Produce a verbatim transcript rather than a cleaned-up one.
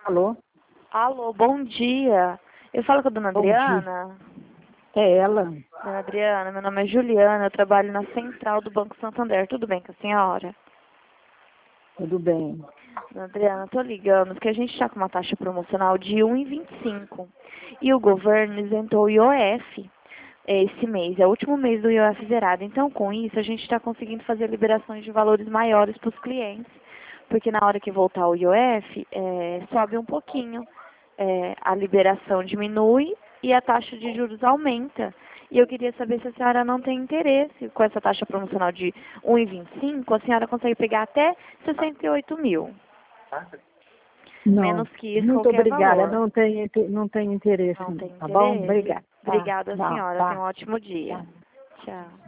Alô? Alô, bom dia. Eu falo com a dona Bom dia. Adriana. É ela. Dona Adriana, meu nome é Juliana, eu trabalho na central do Banco Santander. Tudo bem com a senhora? Tudo bem. Dona Adriana, tô ligando porque a gente está com uma taxa promocional de um vírgula vinte e cinco. E o governo isentou o I O F esse mês, é o último mês do I O F zerado. Então, com isso, a gente está conseguindo fazer liberações de valores maiores para os clientes. Porque na hora que voltar o I O F, é, sobe um pouquinho. É, a liberação diminui e a taxa de juros aumenta. E eu queria saber se a senhora não tem interesse com essa taxa promocional de um vírgula vinte e cinco, a senhora consegue pegar até sessenta e oito mil. Não. Menos que isso, Muito qualquer obrigada. valor. Não tenho, não tenho interesse. Não tem Tá bom? interesse? Obrigada. Tá, Obrigada, tá, senhora. tá, Tenha um ótimo dia. tá. Tchau.